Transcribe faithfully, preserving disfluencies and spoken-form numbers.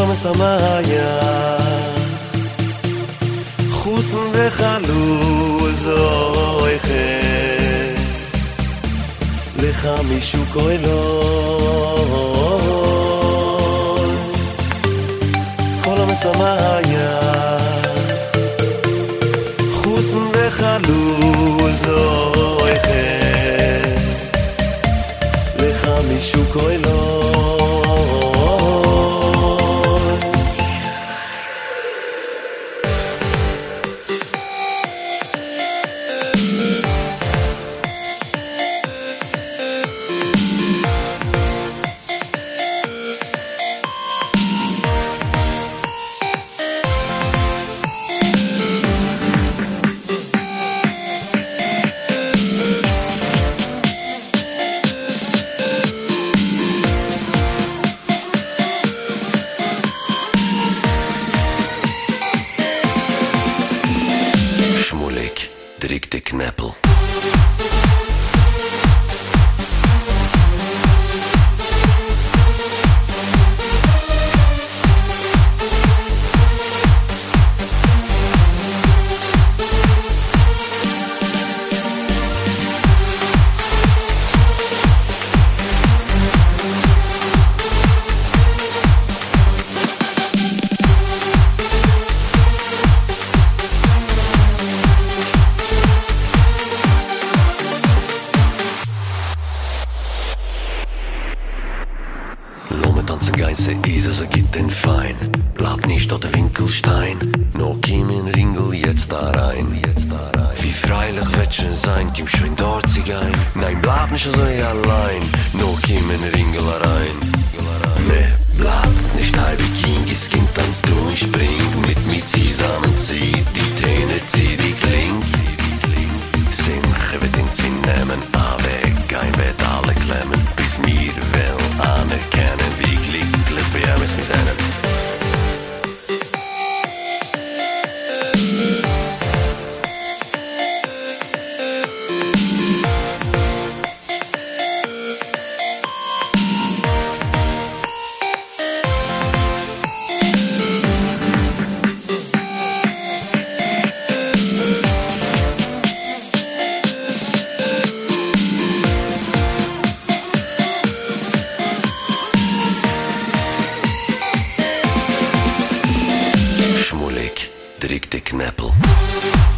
samaya khusn ve khalu zoiche lecha mishu koelo kol samaya khusn ve khalu zoiche lecha mishu koelo Drück die Knäppel. Tanzen Geiße ist, also gibt den Fein. Bleib nicht dort der Winkelstein. No kim in Ringel jetzt da rein. Wie freilich wird schon sein, kim schön dort sich ein. Nein, bleib nicht so allein. No kim in Ringel rein. Ne, bleib nicht halb wie Kingis Kind, tanzt du und spring. Mit mir zusammen zieh, die Träne zieh, die klingt. Simche wird den Zinn nehmen, aber kein wird alle klemmen. Bis mir will anerkennen, wie glücklich wir müssen sein. Drück die Knäppel.